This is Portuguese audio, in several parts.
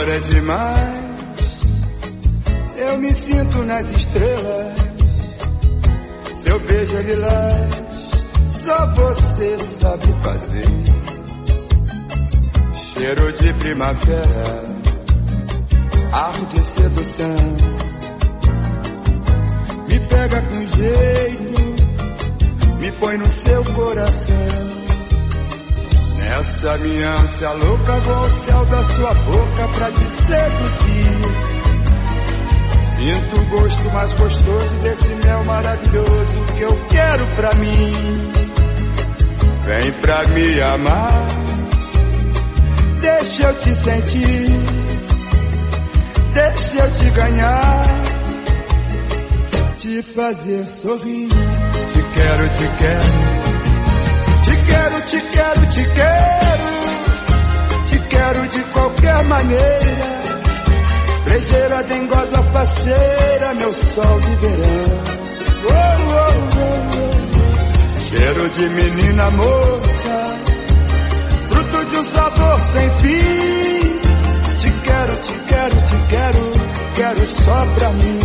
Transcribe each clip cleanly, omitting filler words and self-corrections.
amor é demais, eu me sinto nas estrelas. Seu beijo é lilás, só você sabe fazer. Cheiro de primavera, ar de sedução. Me pega com jeito, me põe no seu coração. Nessa minha ânsia louca vou ao céu da sua boca pra te seduzir. Sinto o gosto mais gostoso desse mel maravilhoso que eu quero pra mim. Vem pra me amar, deixa eu te sentir, deixa eu te ganhar, te fazer sorrir. Te quero, te quero. Te quero, te quero, te quero. Te quero de qualquer maneira. Brejeira, dengosa, faceira, meu sol de verão. Oh, oh, oh, oh. Cheiro de menina moça, fruto de um sabor sem fim. Te quero, te quero, te quero, quero só pra mim.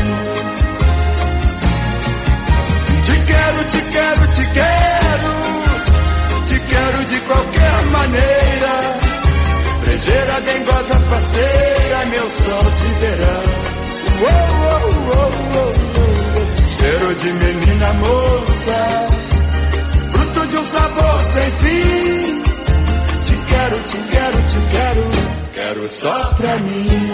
Te quero, te quero, te quero. Te quero de qualquer maneira. Brejeira, dengosa, faceira, meu sol de verão. Oh, oh, oh, oh, oh. Cheiro de menina moça, fruto de um sabor sem fim. Te quero, te quero, te quero, quero só pra mim.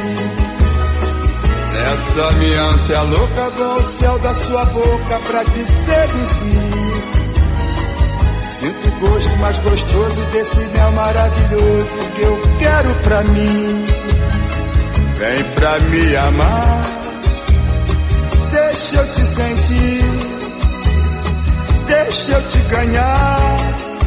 Nessa minha ânsia louca vou ao céu da sua boca pra te seduzir. Sinto o gosto mais gostoso desse mel maravilhoso que eu quero pra mim. Vem pra me amar, deixa eu te sentir, deixa eu te ganhar,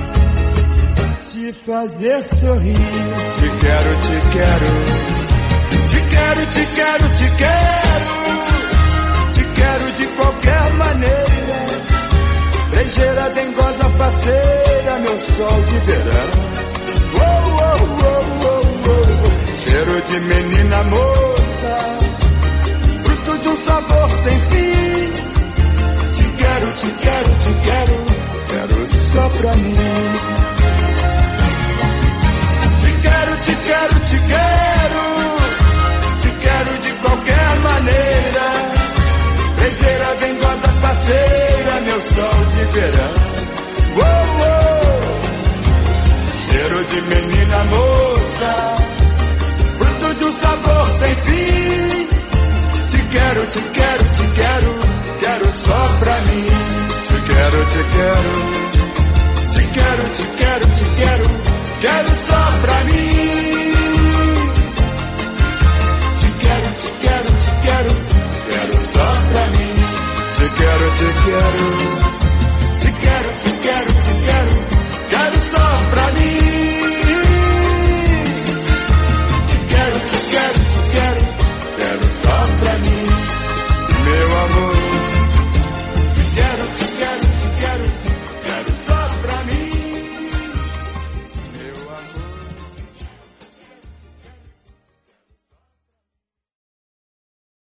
te fazer sorrir. Te quero, te quero. Te quero, te quero, te quero. Te quero de qualquer maneira. Brejeira, dengosa, faceira, meu sol de verão. Oh, oh, oh, oh, oh. Cheiro de menina moça, fruto de um sabor sem fim. Te quero, te quero, te quero, quero só pra mim.